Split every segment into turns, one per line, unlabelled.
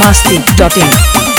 biharmasti.in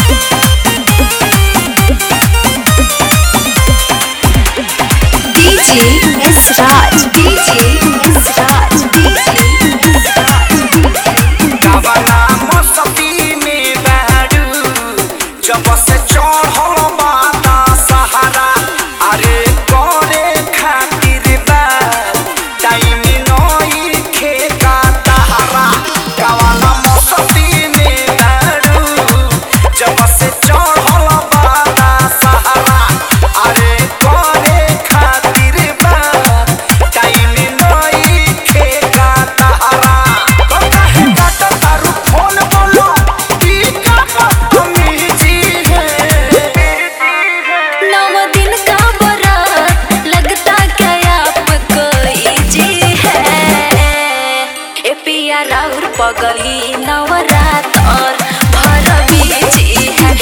DJ Misraj, DJ Misraj, DJ Misraj.
कावना मस्ती में बैठू जब से चढ़ल बाता सहारा अरे करे खातिर बा टाइम नई खेका तहारा कावना मस्ती में बैठू जब से चढ़ल बाता सहारा अरे करे खातिर बा टाइम नई खेका तहारा
राउर पगली नवरात और भर बीजी है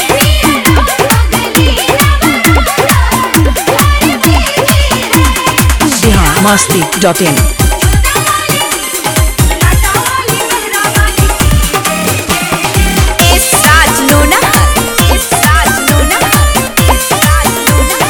biharmasti.in
इस राज नूना इस राज नूना इस राज नूना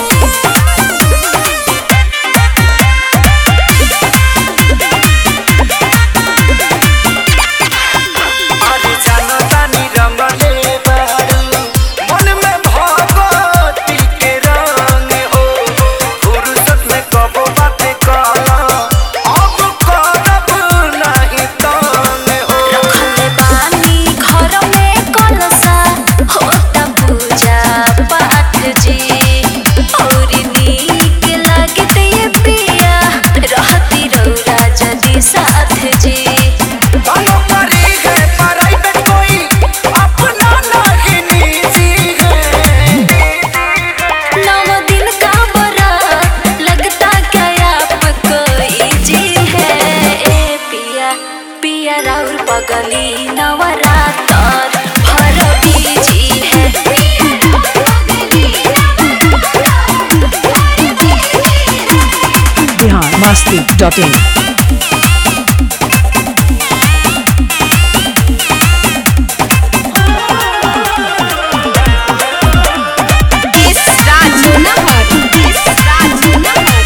अरे जानो तानी रंगले बारू मन में भगवती के रंग हो फुर्सत में कबो बातें कहला अब करब नहीं तंग हो
रखले बानी घर में कलसा होता पूजा पाठ जी और नीक लगते ये पिया रहती रौरा जदी साथ जी
बालों करी है प्राइवेट कोई अपना नहीं निजी है
नौ दिन का बरात लगता क्या आपको इजी है ए पिया पिया राउर पगली नवरात और भर बीजी है
biharmasti.in
इस राज नहर इस राज नहर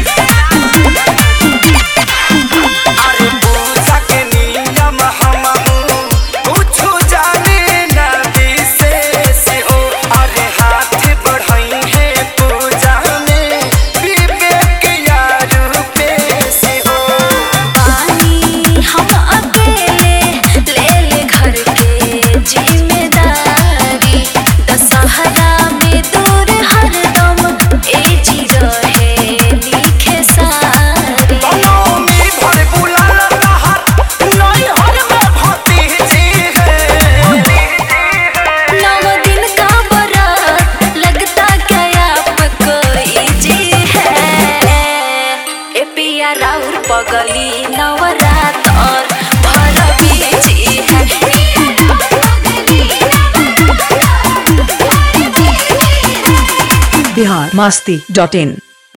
अरे पूजा के नियम हमहू कुछ जाने ना विशेष हो अरे हाथ बढ़ाई है पूजा में विवेक यार पेश हो
पानी हम अकेले ले ले घर के जिम्मेदारी दशहरा में दूर हरदम ए जी रहे लिखे सारी
बनौमी भर बुलाला तहार नहीं हर में भतीजी है
नौ दिन का बरात लगता क्या आपको इजी है ए पिया राउर पगली नवरात और भर बीजी है
biharmasti.in